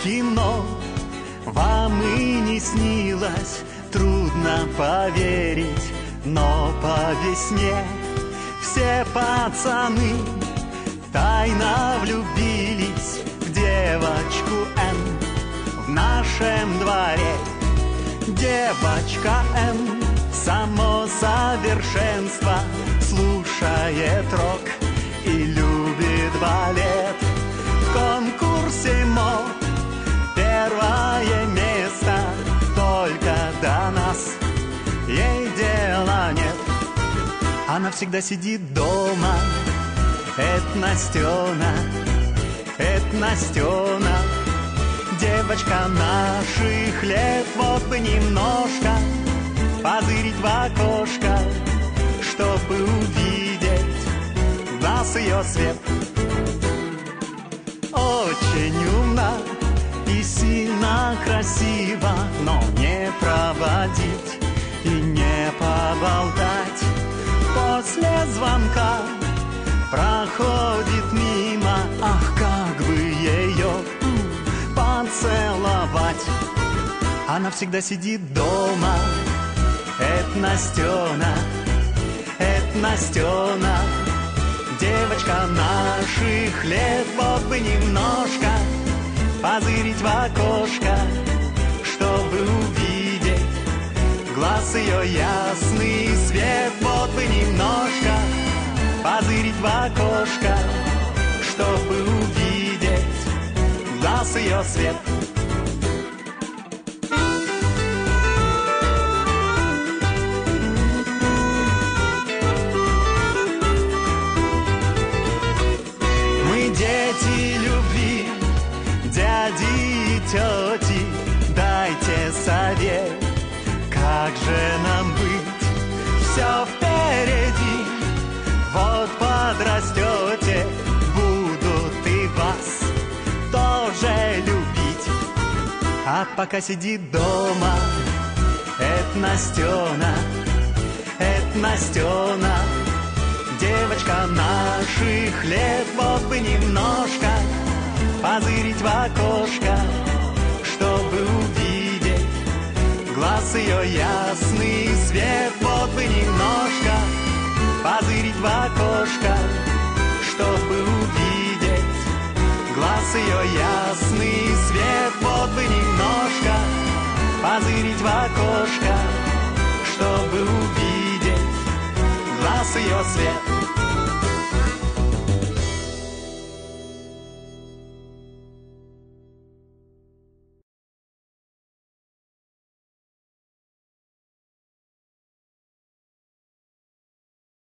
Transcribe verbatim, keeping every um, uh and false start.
кино вам и не снилось, трудно поверить, но по весне все пацаны тайно влюбились в девочку Н в нашем дворе. Девочка Н, само совершенство, слушает рок и любит балет. В конкурсе мод первое место, только до нас ей дела нет. Она всегда сидит дома, это Настена, это Настена. Девочка наших лет, вот бы немножко позырить в окошко, чтобы увидеть в глаз ее свет. Очень умна и сильно красива, но не проводить и не поболтать. После звонка проходит мимо, ах, как бы ее поцеловать. Она всегда сидит дома, это Настена, это Настена. Девочка наших лет, вот бы немножко позырить в окошко, чтобы увидеть глаз ее ясный свет. Вот бы немножко позырить в окошко, чтобы увидеть глаз ее свет. Мы дети любви, дяди и тети, дайте совет, как же нам быть? Все впереди, вот подрастете, будут и вас тоже любить. А пока сидит дома, это Настена, это Настена. Девочка наших лет, вот бы немножко позырить в окошко, чтобы увидеть глаз ее ясный свет. Вот бы немножко позырить в окошко, чтобы увидеть глаз ее ясный свет. Вот бы немножко позырить в окошко, чтобы увидеть глаз ее свет.